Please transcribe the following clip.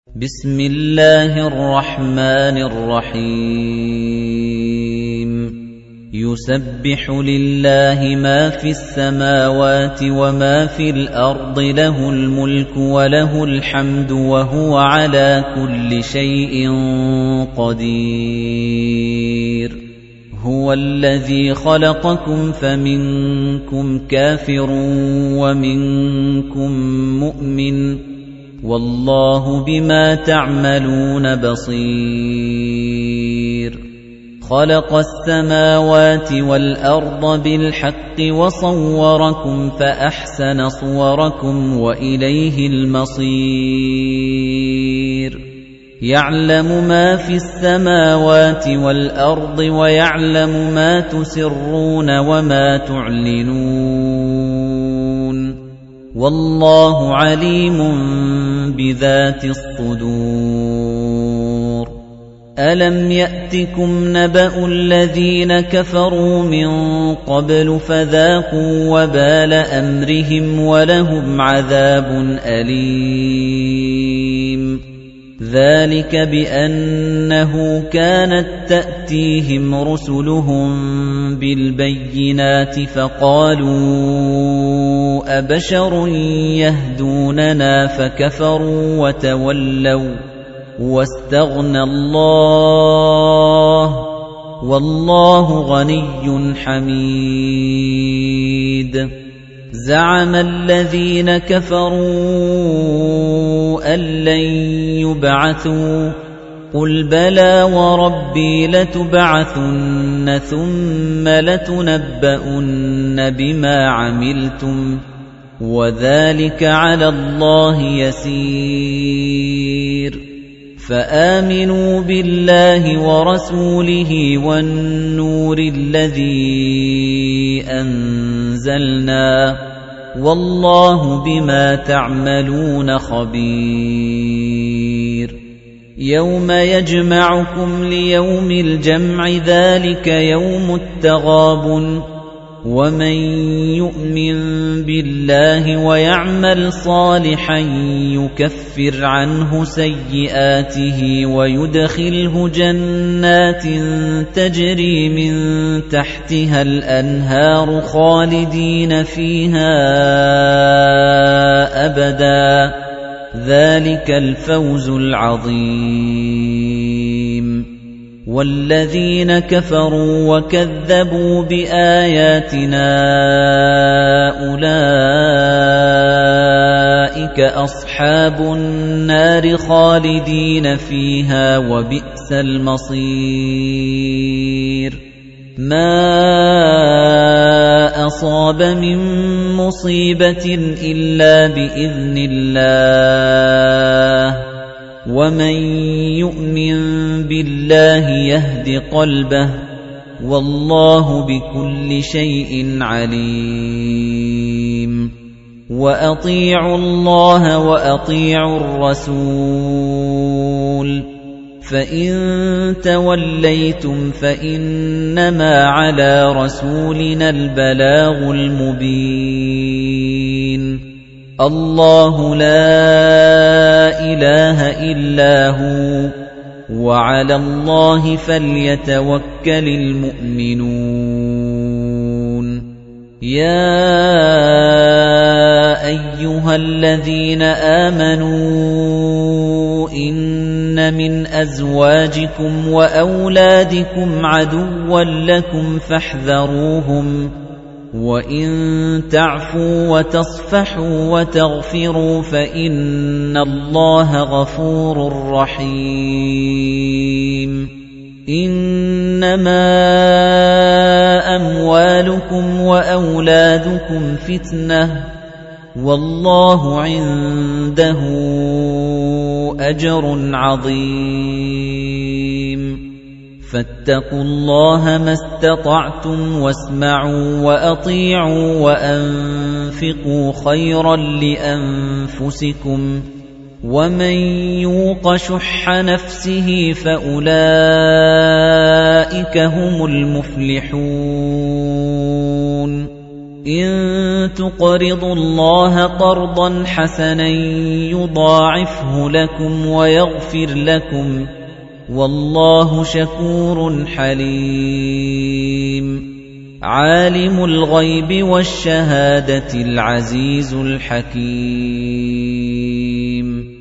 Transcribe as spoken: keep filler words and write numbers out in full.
بسم الله الرحمن الرحيم يسبح لله ما في السماوات وما في الأرض له الملك وله الحمد وهو على كل شيء قدير هو الذي خلقكم فمنكم كافر ومنكم مؤمن والله بما تعملون بصير خلق السماوات والأرض بالحق وصوركم فأحسن صوركم وإليه المصير يعلم ما في السماوات والأرض ويعلم ما تسرون وما تعلنون والله عليم بذات الصدور ألم يأتكم نبأ الذين كفروا من قبل فذاقوا وبال أمرهم ولهم عذاب أليم ذلك بأنه كانت تأتيهم رسلهم بالبينات فقالوا أبشر يهدوننا فكفروا وتولوا واستغنى الله والله غني حميد زعم الذين كفروا أن لن يبعثوا قل بلى وربي لتبعثن ثم لتنبؤن بما عملتم وذلك على الله يسير فآمنوا بالله ورسوله والنور الذي أنزلنا والله بما تعملون خبير يوم يجمعكم ليوم الجمع ذلك يوم التغابن ومن يؤمن بالله ويعمل صالحا يكفر عنه سيئاته ويدخله جنات تجري من تحتها الأنهار خالدين فيها أبدا ذلك الفوز العظيم والذين كفروا وكذبوا بآياتنا أولئك أصحاب النار خالدين فيها وبئس المصير ما أصاب من مصيبة إلا بإذن الله ومن يؤمن بالله يهد قلبه والله بكل شيء عليم وأطيعوا الله وأطيعوا الرسول فإن توليتم فإنما على رسولنا البلاغ المبين الله لا إله إلا هو وعلى الله فليتوكل المؤمنون يا أيها الذين آمنوا إن من أزواجكم وأولادكم عدوا لكم فاحذروهم وَإِن تَعْفُوا وَتَصْفَحُوا وَتَغْفِرُوا فَإِنَّ اللَّهَ غَفُورٌ رَّحِيمٌ إِنَّمَا أَمْوَالُكُمْ وَأَوْلَادُكُمْ فِتْنَةٌ وَاللَّهُ عِندَهُ أَجْرٌ عَظِيمٌ فاتقوا الله ما استطعتم واسمعوا وأطيعوا وأنفقوا خيرا لأنفسكم ومن يوق شح نفسه فأولئك هم المفلحون إِن تُقْرِضُوا اللَّهَ قَرْضًا حَسَنًا يُضَاعِفْهُ لَكُمْ وَيَغْفِرْ لَكُمْ وَاللَّهُ شَكُورٌ حَلِيمٌ عَالِمُ الْغَيْبِ وَالشَّهَادَةِ الْعَزِيزُ الْحَكِيمُ